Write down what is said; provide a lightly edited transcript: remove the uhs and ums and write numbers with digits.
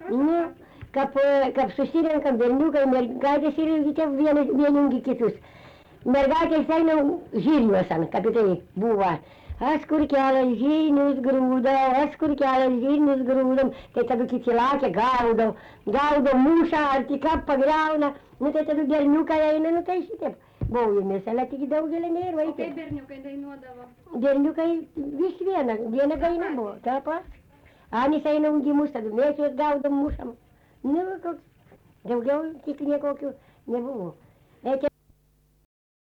Nu, kaip susirenkam berniukai, mergaitės ir tie vieningi kitus. Mergaitės einam žirniuosan, kaip tai buvo. Aš kur kelias žirnius grūdau, aš kur kelias žirnius grūdam, tai tada kiti laukia, gaudo muša, ar tik pagriauna, nu tai tada berniukai eina, nu tai šitaip. Baujamės, ale tik daugelį nėra vaikai. O kaip berniukai dainuodavo? Berniukai vis viena daina buvo, ta pat. Anis eina ungimus, tada mes juos gaudom mušam. Nu, koks, daugiau tik niekokių nebuvo.